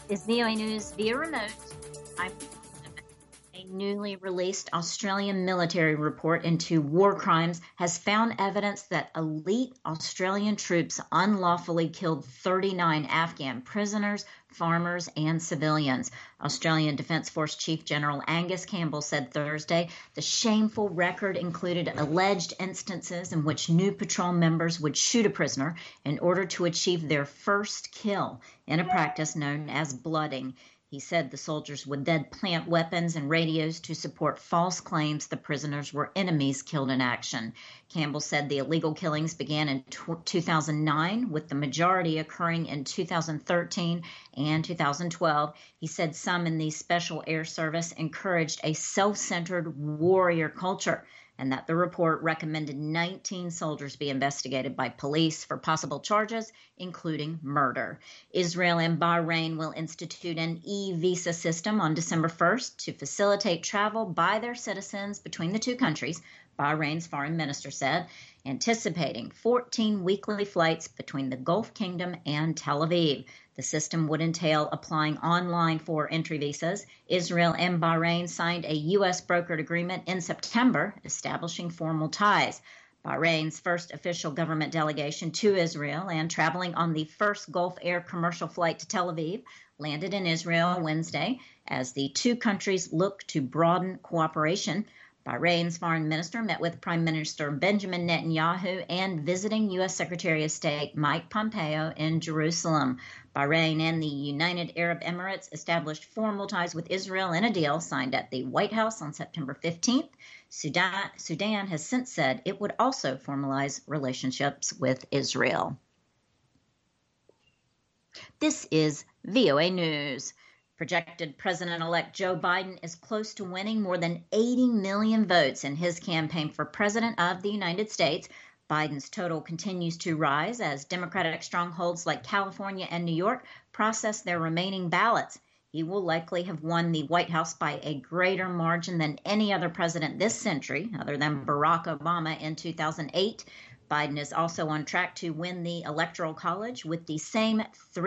Is VOA News via remote. I'm a newly released Australian military report into war crimes has found evidence that elite Australian troops unlawfully killed 39 Afghan prisoners, farmers, and civilians. Australian Defence Force Chief General Angus Campbell said Thursday the shameful record included alleged instances in which new patrol members would shoot a prisoner in order to achieve their first kill in a practice known as blooding. He said the soldiers would then plant weapons and radios to support false claims the prisoners were enemies killed in action. Campbell said the illegal killings began in 2009, with the majority occurring in 2013 and 2012. He said some in the Special Air Service encouraged a self-centered warrior culture, and that the report recommended 19 soldiers be investigated by police for possible charges, including murder. Israel and Bahrain will institute an e-visa system on December 1st to facilitate travel by their citizens between the two countries, Bahrain's foreign minister said, anticipating 14 weekly flights between the Gulf Kingdom and Tel Aviv. The system would entail applying online for entry visas. Israel and Bahrain signed a U.S. brokered agreement in September establishing formal ties. Bahrain's first official government delegation to Israel and traveling on the first Gulf Air commercial flight to Tel Aviv landed in Israel Wednesday as the two countries look to broaden cooperation. Bahrain's foreign minister met with Prime Minister Benjamin Netanyahu and visiting U.S. Secretary of State Mike Pompeo in Jerusalem. Bahrain and the United Arab Emirates established formal ties with Israel in a deal signed at the White House on September 15th. Sudan has since said it would also formalize relationships with Israel. This is VOA News. Projected President-elect Joe Biden is close to winning more than 80 million votes in his campaign for President of the United States. Biden's total continues to rise as Democratic strongholds like California and New York process their remaining ballots. He will likely have won the White House by a greater margin than any other president this century, other than Barack Obama in 2008. Biden is also on track to win the Electoral College with the same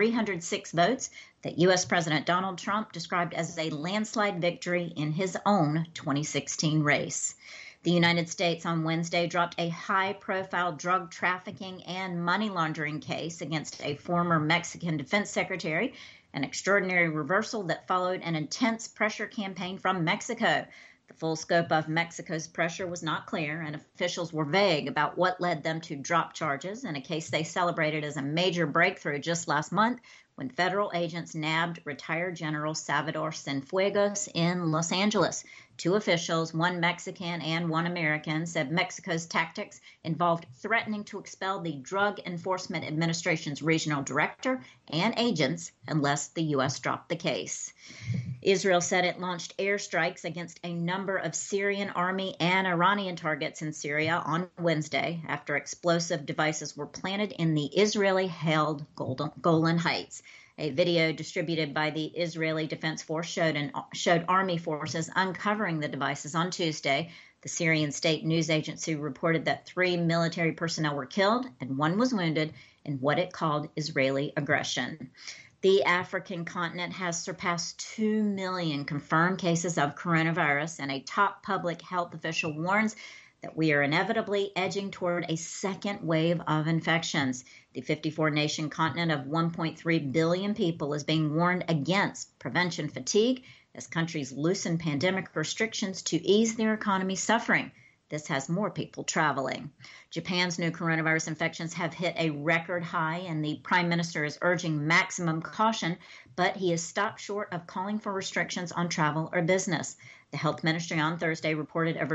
306 votes that U.S. President Donald Trump described as a landslide victory in his own 2016 race. The United States on Wednesday dropped a high-profile drug trafficking and money laundering case against a former Mexican defense secretary, an extraordinary reversal that followed an intense pressure campaign from Mexico. The full scope of Mexico's pressure was not clear, and officials were vague about what led them to drop charges in a case they celebrated as a major breakthrough just last month when federal agents nabbed retired General Salvador Cienfuegos in Los Angeles. Two officials, one Mexican and one American, said Mexico's tactics involved threatening to expel the Drug Enforcement Administration's regional director and agents unless the U.S. dropped the case. Israel said it launched airstrikes against a number of Syrian army and Iranian targets in Syria on Wednesday after explosive devices were planted in the Israeli-held Golan Heights. A video distributed by the Israeli Defense Force showed army forces uncovering the devices on Tuesday. The Syrian state news agency reported that 3 military personnel were killed and 1 was wounded in what it called Israeli aggression. The African continent has surpassed 2 million confirmed cases of coronavirus, and a top public health official warns that we are inevitably edging toward a second wave of infections. The 54-nation continent of 1.3 billion people is being warned against prevention fatigue as countries loosen pandemic restrictions to ease their economy suffering. This has more people traveling. Japan's new coronavirus infections have hit a record high, and the prime minister is urging maximum caution, but he has stopped short of calling for restrictions on travel or business. The health ministry on Thursday reported over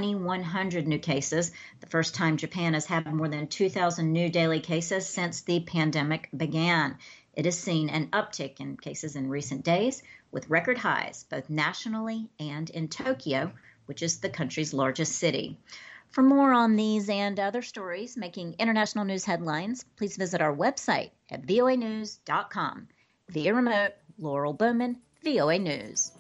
2,100 new cases, the first time Japan has had more than 2,000 new daily cases since the pandemic began. It has seen an uptick in cases in recent days, with record highs both nationally and in Tokyo, which is the country's largest city. For more on these and other stories making international news headlines, please visit our website at voanews.com. Via remote, Laurel Bowman, VOA News.